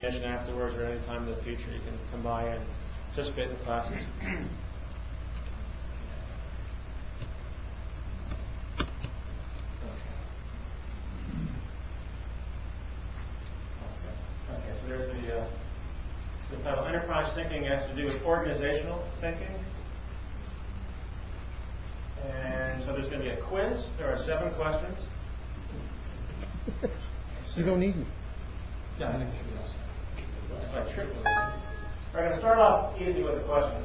afterwards or any time in the future. You can come by and participate in the classes. Okay, so there's the title. Enterprise thinking has to do with organizational thinking. And so there's going to be a quiz. There are 7 questions. You don't need me. No, I think it should be us. That's why trick was. We're going to start off easy with the questions.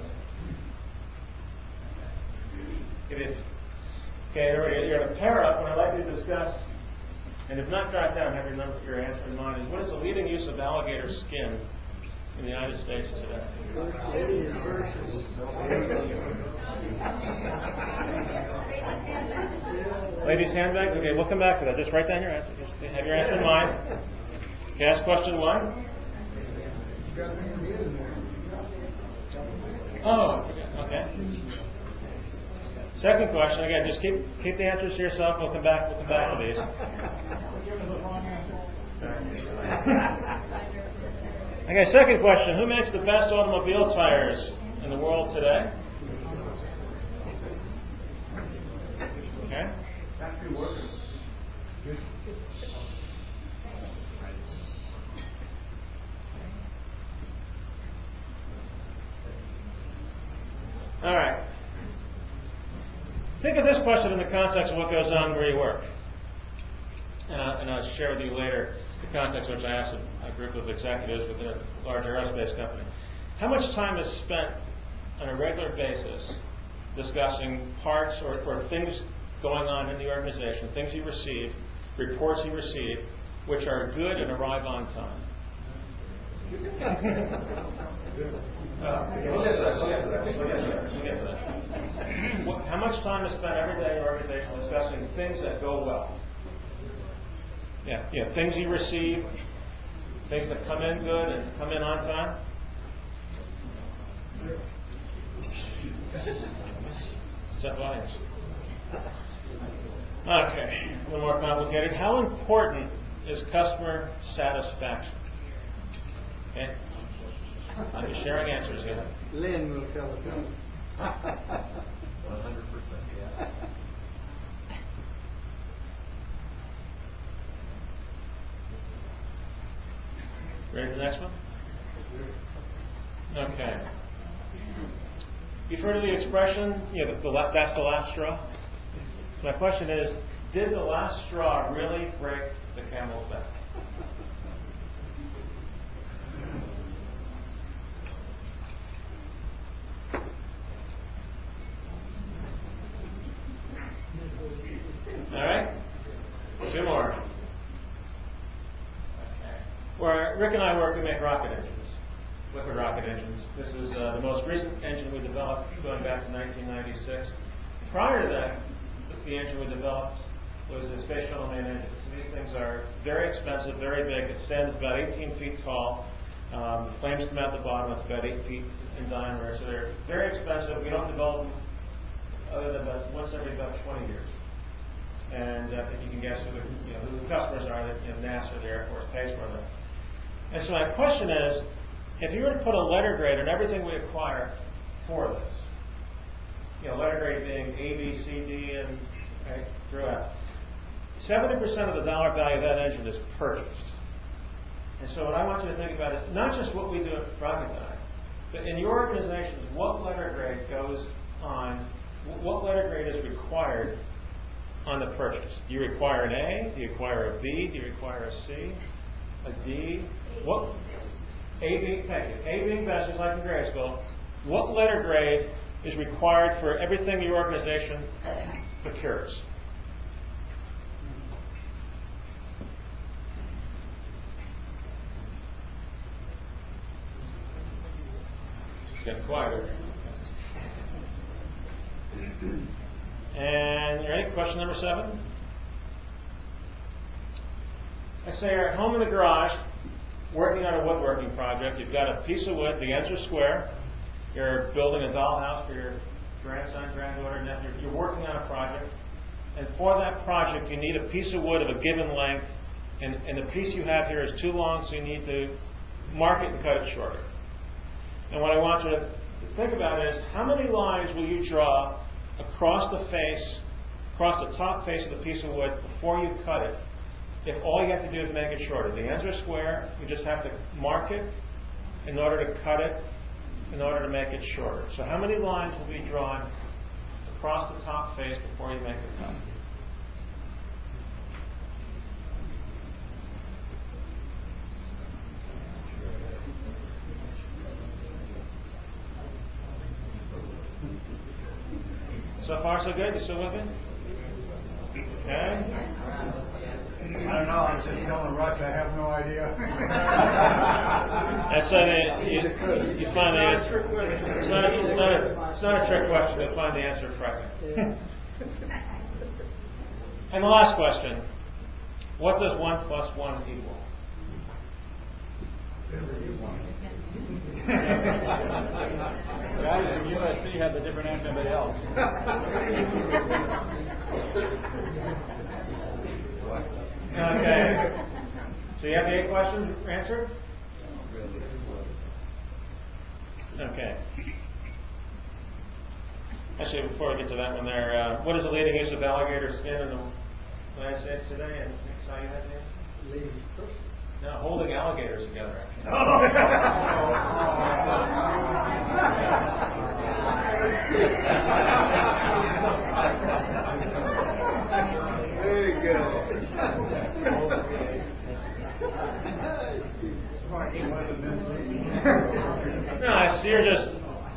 It is. Okay, you're going to pair up. What I'd like to discuss, and if not jot down, have your answer in mind, is what is the leading use of alligator skin in the United States today? Ladies' handbags? Okay, we'll come back to that. Just write down your answer. Just have your answer in mind. Okay, ask question 1. Oh, I forgot. Okay. Second question, again, just keep the answers to yourself. We'll come back to these. Okay, second question, who makes the best automobile tires in the world today? Okay. All right. Think of this question in the context of what goes on where you work. And I'll share with you later the context in which I asked a group of executives within a large aerospace company. How much time is spent on a regular basis discussing parts or things going on in the organization, things you receive, reports you receive, which are good and arrive on time? We'll get to that. How much time is spent every day in your organization discussing things that go well? Yeah, things you receive, things that come in good and come in on time. Tough audience. Okay, a little more complicated. How important is customer satisfaction? Okay. I'm just sharing answers here. Lynn will tell us. 100%. Yeah. Ready for the next one? Okay. You've heard of the expression, that's the last straw? So my question is, did the last straw really break the camel's back? All right? 2 more. Okay. Where Rick and I work, we make rocket engines, liquid rocket engines. This is the most recent engine we developed going back to 1996. Prior to that, the engine we developed was the Space Shuttle main engine. So these things are very expensive, very big. It stands about 18 feet tall. The flames come out the bottom. It's about 8 feet in diameter. So they're very expensive. We don't develop them other than once every about 20 years. And I think you can guess who the customers are. That NASA, the Air Force, pays for them. And so my question is, if you were to put a letter grade on everything we acquire for this, letter grade being A, B, C, D, and right, throughout, 70% of the dollar value of that engine is purchased. And so what I want you to think about is not just what we do at Rocketdyne, but in your organizations, what letter grade goes on, what letter grade is required on the purchase? Do you require an A? Do you require a B? Do you require a C? A D? What? A, B, thank you. A being best, just like in grade school. What letter grade is required for everything your organization procures? It's getting quieter. And you ready? Question number 7. Let's say you're at home in the garage working on a woodworking project. You've got a piece of wood, the ends are square. You're building a dollhouse for your grandson, granddaughter, nephew. You're working on a project. And for that project, you need a piece of wood of a given length. And the piece you have here is too long, so you need to mark it and cut it shorter. And what I want you to think about is, how many lines will you draw across the face, across the top face of the piece of wood before you cut it, if all you have to do is make it shorter? The answer is square. You just have to mark it in order to cut it, in order to make it shorter. So how many lines will be drawn across the top face before you make the cut? So far, so good? You still with me? Okay. I don't know, I'm just feeling rushed, I have no idea. That's you find the answer. It's not a trick question. You'll find the answer correctly. And the last question: what does 1 plus 1 equal? Guys from USC have a different answer than anybody else. Okay. So you have the 8 questions answered? Okay. Actually, before we get to that one there, what is the leading use of alligator skin in the United States today? And how you have the answer? No, holding alligators together, Very good. No, you're just...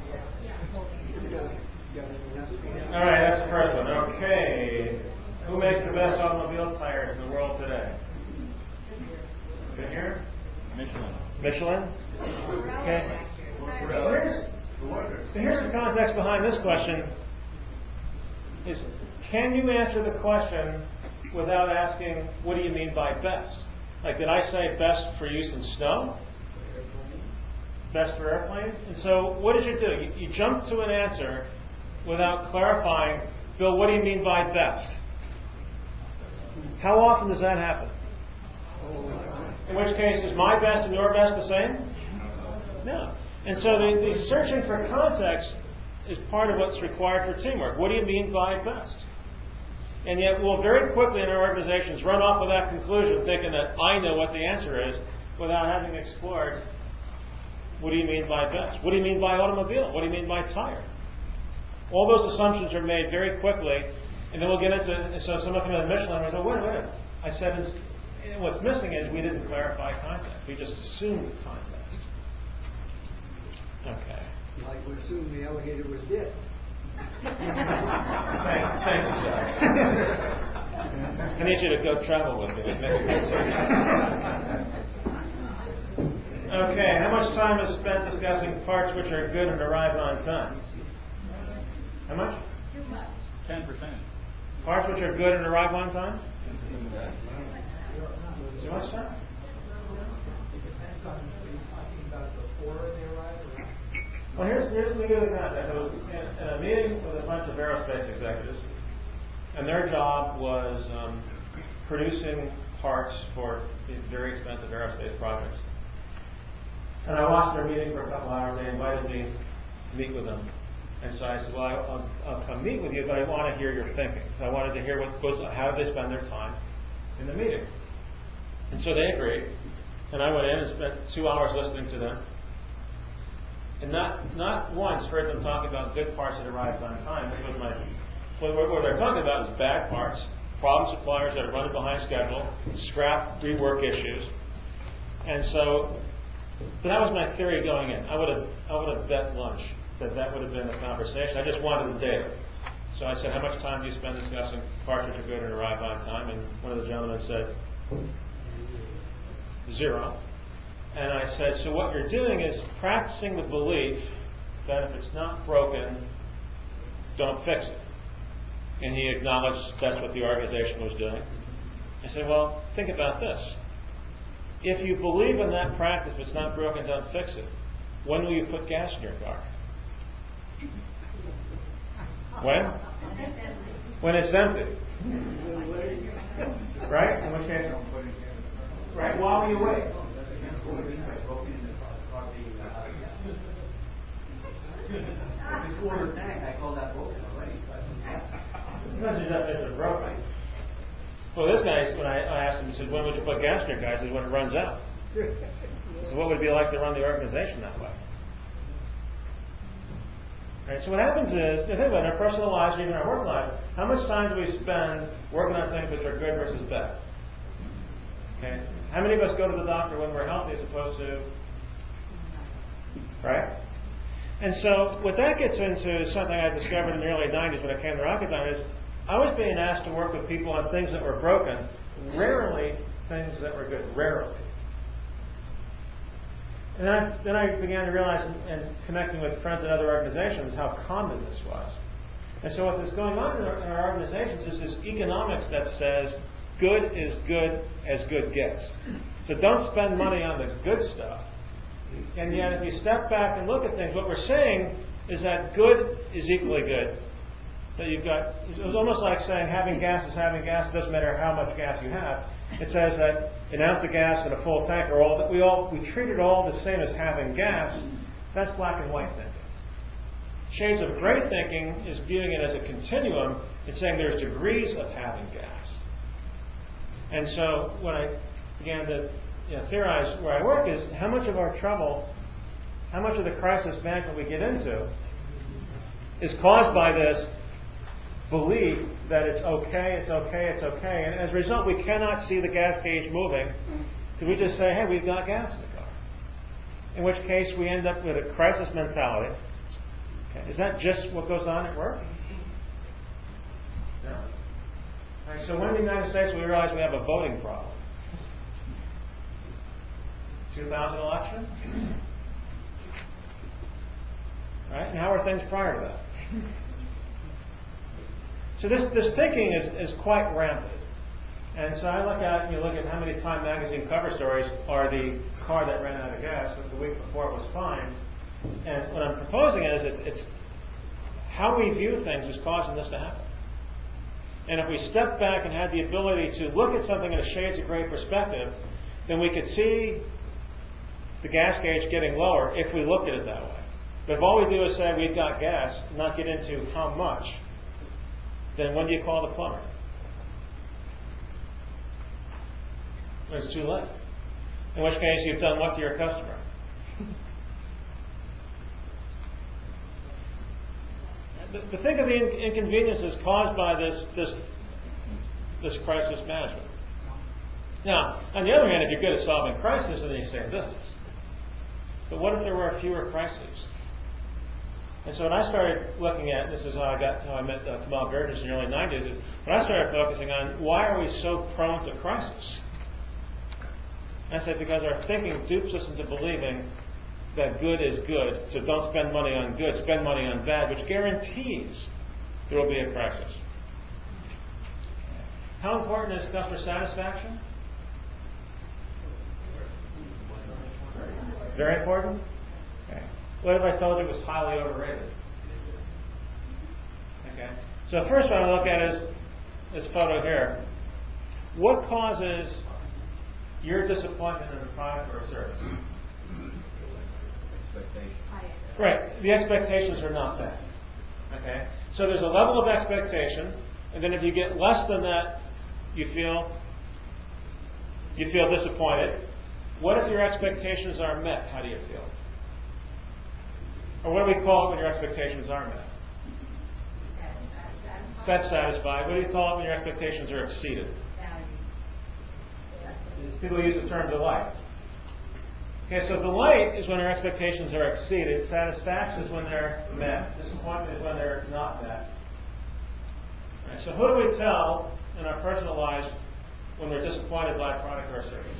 All right, that's the first one. Okay. Who makes the best automobile tires in the world today? Goodyear? Michelin? Okay. Here's the context behind this question. Is, can you answer the question without asking, what do you mean by best? Like, did I say best for use in snow? Best for airplanes? And so what did you do? You jumped to an answer without clarifying, Bill, what do you mean by best? How often does that happen? In which case, is my best and your best the same? No. And so the searching for context is part of what's required for teamwork. What do you mean by best? And yet we'll very quickly in our organizations run off with that conclusion, thinking that I know what the answer is, without having explored, what do you mean by best? What do you mean by automobile? What do you mean by tire? All those assumptions are made very quickly, and then we'll get into, so someone comes in Michelin and we go, wait a minute. I said, what's missing is we didn't clarify context. We just assumed context. Okay. Like we assumed the alligator was dead. Thank you, sir. I need you to go travel with me. Okay, how much time is spent discussing parts which are good and arrive on time? How much? Too much. 10%. Parts which are good and arrive on time? Too much time? Well, here's the context. I was in a meeting with a bunch of aerospace executives, and their job was producing parts for these very expensive aerospace projects. And I watched their meeting for a couple hours. They invited me to meet with them. And so I said, well, I'll come meet with you, but I want to hear your thinking. So I wanted to hear how they spend their time in the meeting. And so they agreed. And I went in and spent 2 hours listening to them. And not once heard them talk about good parts that arrived on time. This was what they're talking about is bad parts, problem suppliers that are running behind schedule, scrap, rework issues. And so, but that was my theory going in. I would have bet lunch that would have been the conversation. I just wanted the data. So I said, how much time do you spend discussing parts which are good and arrive on time? And one of the gentlemen said, 0. And I said, so what you're doing is practicing the belief that if it's not broken, don't fix it. And he acknowledged that's what the organization was doing. I said, well, think about this. If you believe in that practice, if it's not broken, don't fix it. When will you put gas in your car? When? When it's empty. Right? In which case? Right? While you wait. quarter tank, I call that broken already. Imagine your definition of broken. Well, this guy, when I asked him, he said, when would you put gas in your guy? He said, when it runs out. So what would it be like to run the organization that way? Right, so what happens is, think about it, in our personal lives, even our work lives, how much time do we spend working on things which are good versus bad? Okay? How many of us go to the doctor when we're healthy as opposed to, right? And so what that gets into is something I discovered in the early 90s when I came to Rocketdyne is I was being asked to work with people on things that were broken, rarely things that were good, rarely. And then I began to realize, and connecting with friends in other organizations, how common this was. And so what is going on in our organizations is this economics that says good is good as good gets. So don't spend money on the good stuff. And yet if you step back and look at things, what we're saying is that good is equally good. That you've got, it was almost like saying having gas is having gas, it doesn't matter how much gas you have. It says that an ounce of gas and a full tank are all that we treat it all the same as having gas. That's black and white thinking. Shades of gray thinking is viewing it as a continuum and saying there's degrees of having gas. And so when I began to theorize where I work is how much of our trouble, how much of the crisis management we get into is caused by this belief that it's okay, it's okay, it's okay. And as a result, we cannot see the gas gauge moving because we just say, hey, we've got gas in the car. In which case, we end up with a crisis mentality. Okay. Is that just what goes on at work? No. Right, so when in the United States we realize we have a voting problem? 2000 election? Right? And how are things prior to that? So this thinking is quite rampant. And so I look at how many Time magazine cover stories are the car that ran out of gas, the week before it was fine. And what I'm proposing is it's how we view things is causing this to happen. And if we step back and had the ability to look at something in a shades of gray perspective, then we could see the gas gauge getting lower if we looked at it that way. But if all we do is say we've got gas, not get into how much, then when do you call the plumber? When it's too late. In which case you've done what to your customer? But think of the inconveniences caused by this crisis management. Now, on the other hand, if you're good at solving crises, then you stay in business. But what if there were fewer crises? And so when I started looking at, this is how I met Kamal Gurdjieff in the early 90s, is when I started focusing on why are we so prone to crisis? And I said because our thinking dupes us into believing that good is good, so don't spend money on good, spend money on bad, which guarantees there will be a crisis. How important is customer satisfaction? Very important? Okay. What if I told you it was highly overrated? Okay. So first one I look at is this photo here. What causes your disappointment in a product or a service? Right. The expectations are not met. Okay. So there's a level of expectation, and then if you get less than that, you feel disappointed. What if your expectations are met? How do you feel? Or what do we call it when your expectations are met? Satisfied. What do you call it when your expectations are exceeded? People use the term delight. Okay, so delight is when our expectations are exceeded. Satisfaction is when they're met. Disappointment is when they're not met. Right, so who do we tell in our personal lives when we're disappointed by a product or a service?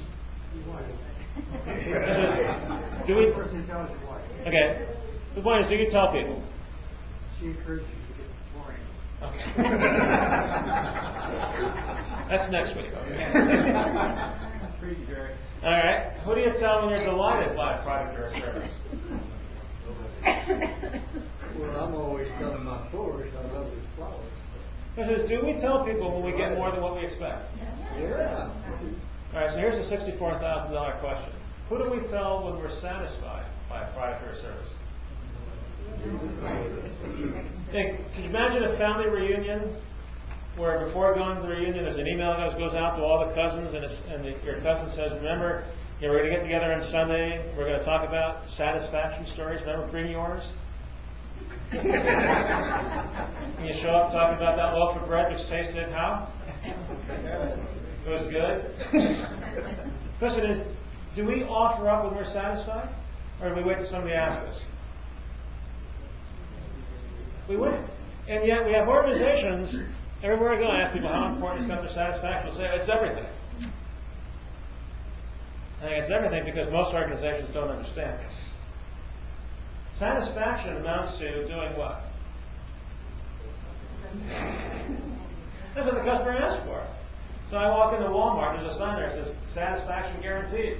Do we? Okay. The point is, do you tell people? She encourages you to get boring. Okay. That's next week. Okay. All right. Who do you tell when you're delighted by a product or a service? Well, I'm always telling my florist I love his flowers. Because do we tell people when we get more than what we expect? Yeah. All right. So here's a $64,000 question. Who do we tell when we're satisfied by a product or a service? Hey, can you imagine a family reunion where before going to the reunion, there's an email that goes out to all the cousins, and your cousin says, remember, we're going to get together on Sunday, we're going to talk about satisfaction stories, remember bring yours? And you show up talking about that loaf of bread which tasted how? It was good? Question is, do we offer up when we're satisfied? Or do we wait till somebody asks us? We wait. And yet we have organizations, everywhere I go I ask people how important is customer satisfaction. They'll say, it's everything. I think it's everything because most organizations don't understand this. Satisfaction amounts to doing what? That's what the customer asks for. So I walk into Walmart, there's a sign there that says satisfaction guaranteed.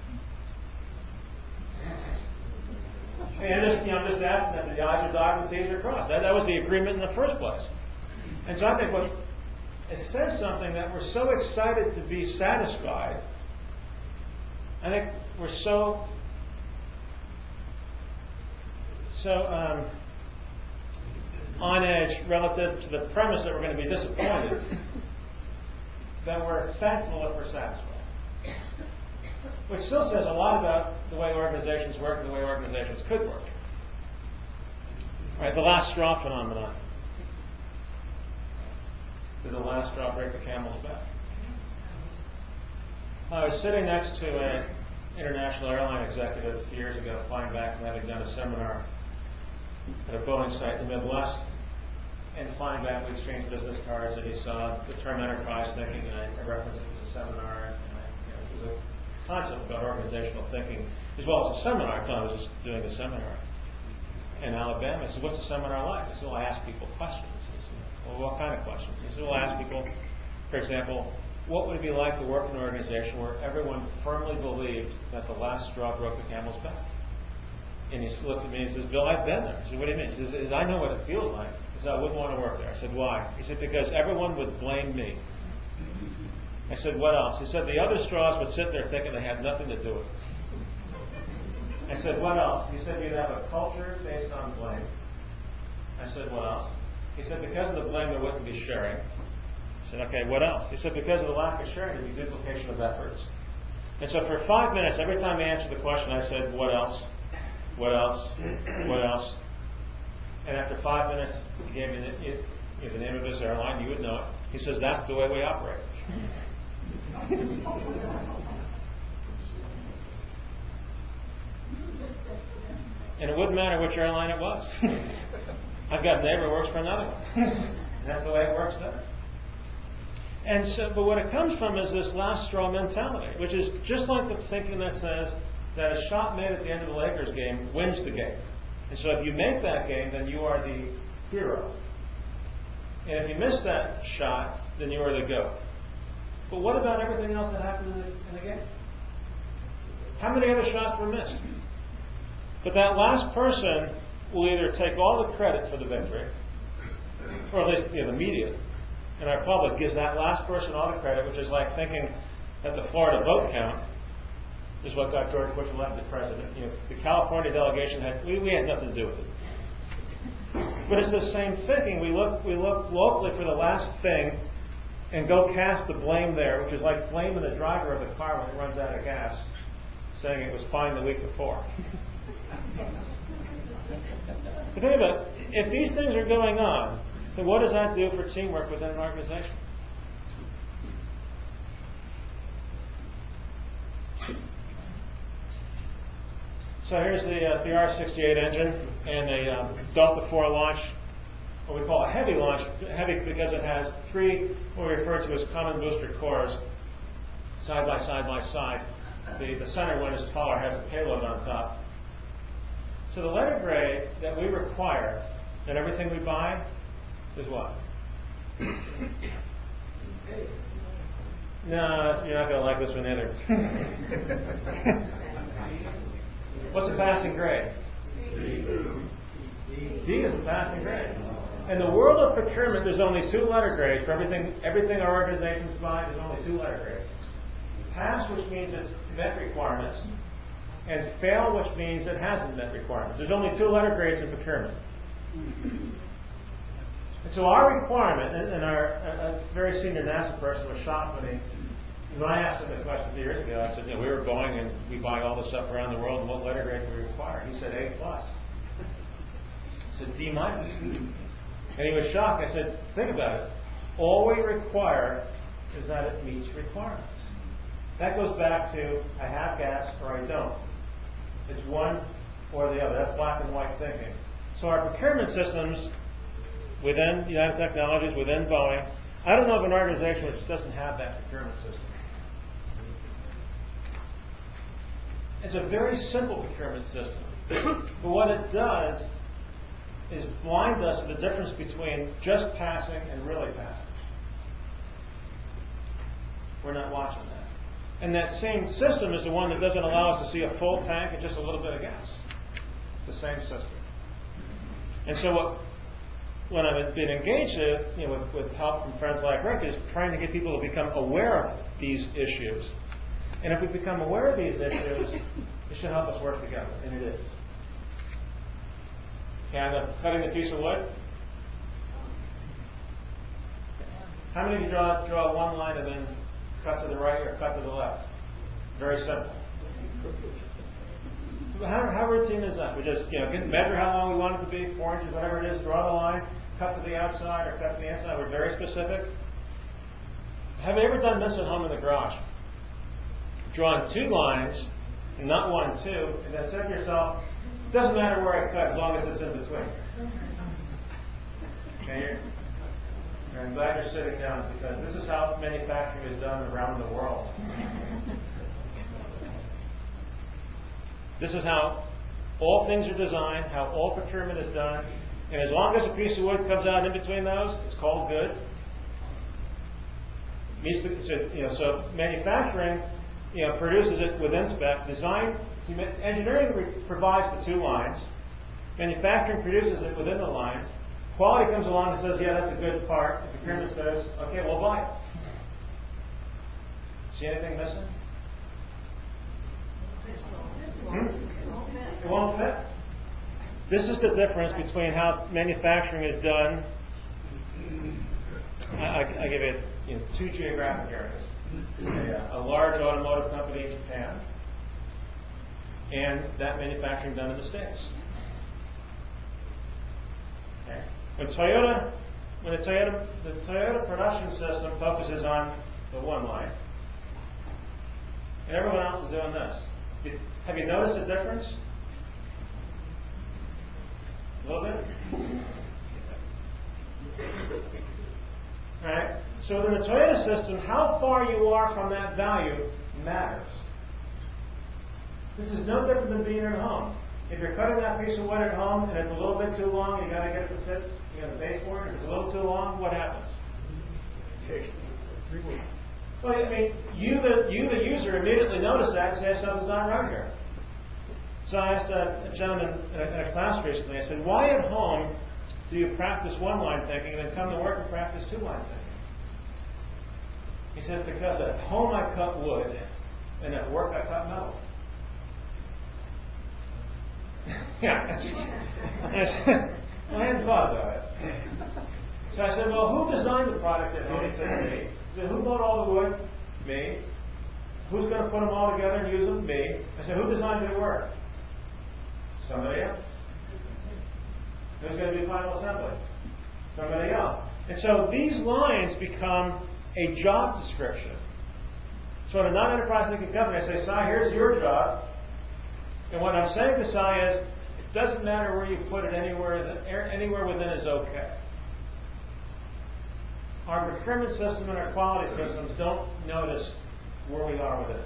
And I'm just asking that the I's are dotted and the T's are crossed. That was the agreement in the first place. And so I think it says something that we're so excited to be satisfied. I think we're so on edge relative to the premise that we're going to be disappointed that we're thankful if we're satisfied. Which still says a lot about the way organizations work and the way organizations could work. All right, the last straw phenomenon. Did the last straw break the camel's back? I was sitting next to an international airline executive years ago, flying back from having done a seminar at a Boeing site in the Midwest. And flying back, we exchanged business cards, and he saw the term enterprise thinking, and I referenced it to the seminar. And it was a concept about organizational thinking, as well as a seminar. I was just doing a seminar in Alabama. He said, what's a seminar like? I said, well, I ask people questions. He said, well, what kind of questions? He said, well, I ask people, for example, what would it be like to work in an organization where everyone firmly believed that the last straw broke the camel's back? And he looked at me and says, Bill, I've been there. I said, what do you mean? He says, I know what it feels like. He said, I wouldn't want to work there. I said, why? He said, because everyone would blame me. I said, what else? He said, the other straws would sit there thinking they had nothing to do with it. I said, what else? He said, you'd have a culture based on blame. I said, what else? He said, because of the blame, there wouldn't be sharing. I said, okay, what else? He said, because of the lack of sharing, there'd be duplication of efforts. And so for 5 minutes, every time he answered the question, I said, what else? What else? What else? And after 5 minutes, he gave me the name of his airline. You would know it. He says, that's the way we operate. And it wouldn't matter which airline it was. I've got a neighbor who works for another one. That's the way it works there. And so, but what it comes from is this last straw mentality, which is just like the thinking that says that a shot made at the end of the Lakers game wins the game. And so if you make that game, then you are the hero. And if you miss that shot, then you are the GOAT. But what about everything else that happened in the game? How many other shots were missed? But that last person will either take all the credit for the victory, or at least the media, and our public gives that last person all the credit, which is like thinking that the Florida vote count is what got George Bush elected president. The California delegation we had nothing to do with it. But it's the same thinking. We look locally for the last thing and go cast the blame there, which is like blaming the driver of the car when it runs out of gas, saying it was fine the week before. But think about it. If these things are going on, then what does that do for teamwork within an organization? So here's the R-68 engine and a Delta IV launch, what we call a heavy launch. Heavy because it has three what we refer to as common booster cores, side by side by side. The center one is taller, has a payload on top. So the letter grade that we require in everything we buy is what? No, you're not going to like this one either. What's a passing grade? D is a passing grade. In the world of procurement, there's only 2 letter grades. For everything our organizations buy, there's only 2 letter grades. Pass, which means it's met requirements, and fail, which means it hasn't met requirements. There's only 2 letter grades in procurement. And so our requirement, and a very senior NASA person was shocked when I asked him the question 2 years ago. I said, we were Boeing and we buy all this stuff around the world, and what letter grade do we require? He said A+. I said D-. And he was shocked. I said, think about it. All we require is that it meets requirements. That goes back to I have gas or I don't. It's one or the other. That's black and white thinking. So our procurement systems within United Technologies, within Boeing, I don't know of an organization which doesn't have that procurement system. It's a very simple procurement system. But what it does is blind us to the difference between just passing and really passing. We're not watching that. And that same system is the one that doesn't allow us to see a full tank and just a little bit of gas. It's the same system. And so what I've been engaged in, with help from friends like Rick, is trying to get people to become aware of these issues. And if we become aware of these issues, it should help us work together, and it is. And cutting a piece of wood. How many of you draw one line and then cut to the right or cut to the left? Very simple. How routine is that? We just measure how long we want it to be, 4 inches, whatever it is, draw the line, cut to the outside or cut to the inside. We're very specific. Have you ever done this at home in the garage? Drawn 2 lines, and not 1, 2, and then said to yourself, it doesn't matter where I cut as long as it's in between. Okay, I'm glad you're sitting down because this is how manufacturing is done around the world. This is how all things are designed, how all procurement is done, and as long as a piece of wood comes out in between those, it's called good. So manufacturing, produces it within spec. Engineering provides the 2 lines. Manufacturing produces it within the lines. Quality comes along and says, yeah, that's a good part. The procurement says, okay, we'll buy it. See anything missing? It won't fit. This is the difference between how manufacturing is done. I give it 2 geographic areas. A large automotive company in Japan, and that manufacturing done in the States. Okay. When the Toyota production system focuses on the one line, and everyone else is doing this. Have you noticed the difference? A little bit? All right. So in the Toyota system, how far you are from that value matters. This is no different than being at home. If you're cutting that piece of wood at home and it's a little bit too long, you got to get it to fit. You got to pay for it. If it's a little too long, what happens? Well, I mean, you the user immediately notice that and say something's not right here. So I asked a gentleman in a class recently. I said, "Why at home do you practice one line thinking and then come to work and practice 2 line thinking?" He said, "Because at home I cut wood, and at work I cut metal." Yeah. I hadn't thought about it. So I said, "Well, who designed the product at home?" He said, "Me." I said, "Who bought all the wood?" "Me." "Who's going to put them all together and use them?" "Me." I said, "Who designed it at work?" "Somebody else." "Who's going to do final assembly?" "Somebody else." And so these lines become a job description. So in a non-enterprise thinking company, I say, "Si, here's your job." And what I'm saying to Si is, it doesn't matter where you put it, anywhere within is okay. Our procurement system and our quality systems don't notice where we are with it.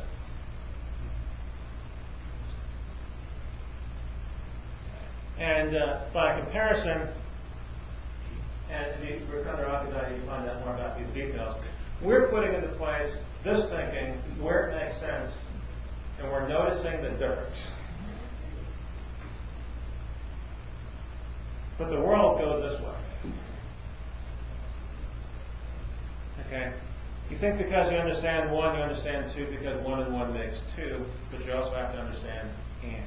And by comparison, and if you come to Rakuten, you can find out more about these details. We're putting into place this thinking where it makes sense, and we're noticing the difference. But the world goes this way. Okay? You think because you understand 1, you understand 2, because 1 and 1 makes 2, but you also have to understand and.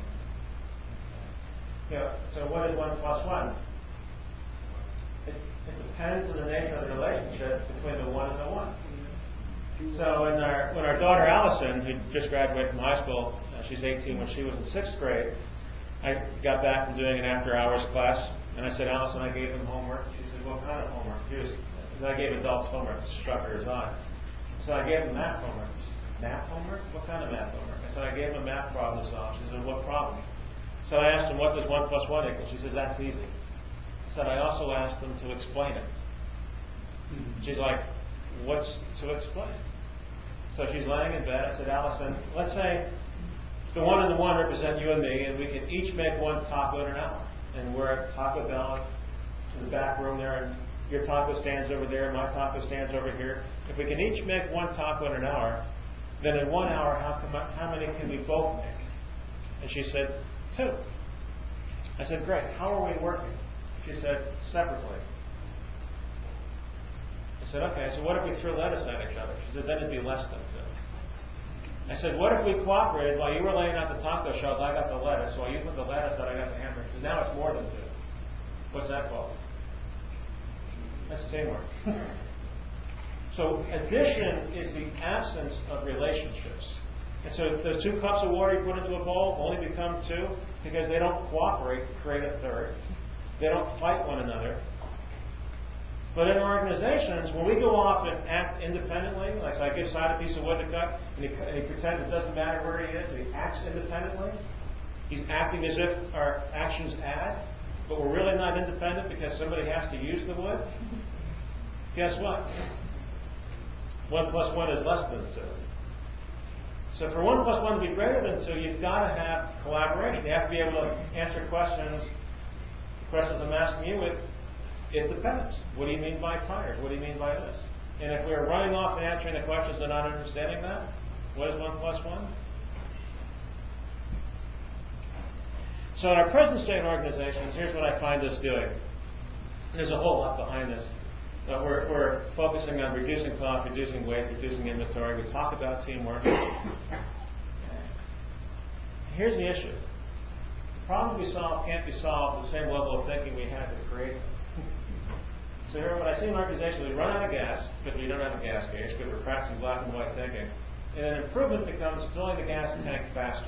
So what is 1 plus 1? It depends on the nature of the relationship between the 1 and the 1. So when our daughter Allison, who just graduated from high school, she's 18, when she was in 6th grade, I got back from doing an after-hours class, and I said, Allison, I gave them homework. She said, what kind of homework? I gave adults homework. It struck her as odd. So I gave them math homework. Math homework? What kind of math homework? I said, I gave them a math problem to solve. She said, what problem? So I asked them, what does 1 plus 1 equal? She said, that's easy. I said, I also asked them to explain it. She's like, what's to explain? So she's laying in bed. I said, Allison, let's say the 1 and the 1 represent you and me, and we can each make 1 taco in an hour. And we're at Taco Bell in the back room there, and your taco stands over there, my taco stands over here. If we can each make 1 taco in an hour, then in 1 hour, how many can we both make? And she said, 2. I said, great. How are we working? She said, separately. I said, okay, so what if we threw lettuce at each other? She said, then it'd be less than 2. I said, what if we cooperated? While you were laying out the taco shells, I got the lettuce. While you put the lettuce out, I got the hamburger. Because now it's more than 2. What's that called? That's teamwork. So addition is the absence of relationships. And so those 2 cups of water you put into a bowl only become 2 because they don't cooperate to create a third. They don't fight one another. But in organizations, when we go off and act independently, like so I give Cy a piece of wood to cut, and he pretends it doesn't matter where he is, and he acts independently. He's acting as if our actions add, but we're really not independent because somebody has to use the wood. Guess what? 1 plus 1 is less than 2. So for 1 plus 1 to be greater than 2, you've got to have collaboration. You have to be able to answer questions. The questions I'm asking you with, it depends. What do you mean by tired? What do you mean by this? And if we're running off and answering the questions and not understanding that, what is 1 plus 1? So in our present state organizations, here's what I find us doing. There's a whole lot behind this. We're focusing on reducing cost, reducing waste, reducing inventory. We talk about teamwork. Here's the issue. The problems we solve can't be solved with the same level of thinking we had to create them. So here, when I see an organization, we run out of gas because we don't have a gas gauge, because we're practicing black and white thinking, and an improvement becomes filling the gas tank faster.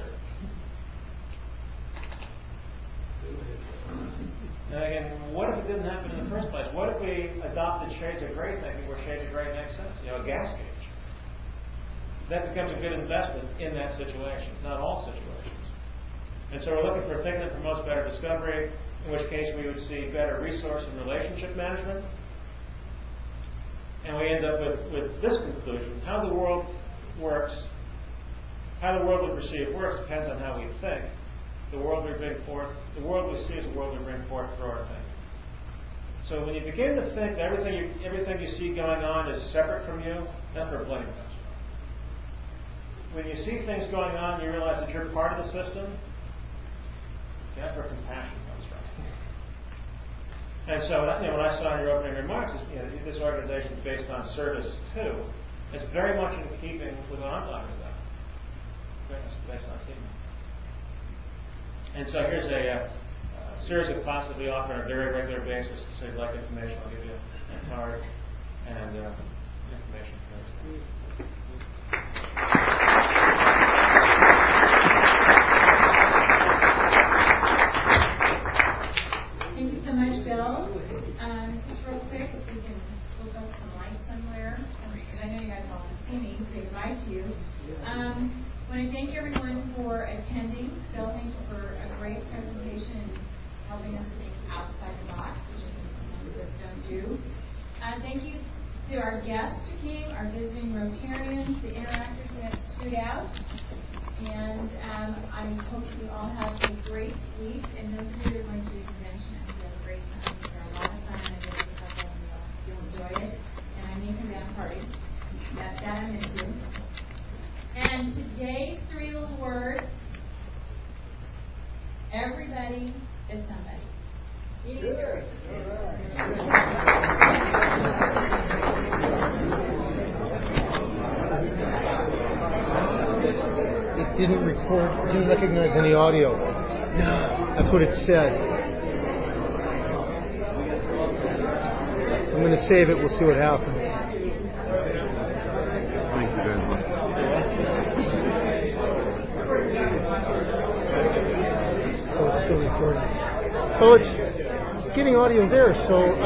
And again, what if it didn't happen in the first place? What if we adopted shades of gray thinking where shades of gray makes sense? A gas gauge. That becomes a good investment in that situation, not all situations. And so we're looking for thinking that promotes better discovery, in which case we would see better resource and relationship management. And we end up with this conclusion. How the world works, how the world we perceive works depends on how we think. The world we bring forth, the world we see is the world we bring forth through our thinking. So when you begin to think that everything you see going on is separate from you, that's where blame comes from. When you see things going on, you realize that you're part of the system, that's where compassion comes from. And so when I saw in your opening remarks, this organization is based on service too. It's very much in keeping with what I'm talking about. It's based on teamwork. And so here's a series of classes we offer on a very regular basis. So if you'd like information, I'll give you a card and information. Thank you so much, Bill. Just real quick, if you can look up some light somewhere, because I know you guys all want to see me, say goodbye to you. I want to thank everyone for attending. Bill, thank you for a great presentation and helping us think outside the box, which I think most of us don't do. Thank you to our guests who came, our visiting Rotarians, the interactors that stood out. And I hope you all have a great week. And those of you that are going to the convention, I hope you have a great time. They're a lot of fun. I know it's a couple and you'll enjoy it. And I'm making that party. That I'm into. And today's 3 little words, everybody is somebody. Easy. it didn't record, it didn't recognize any audio. That's what it said. I'm going to save it. We'll see what happens. Thank you very much. Oh, it's still recording. Oh, it's getting audio there, so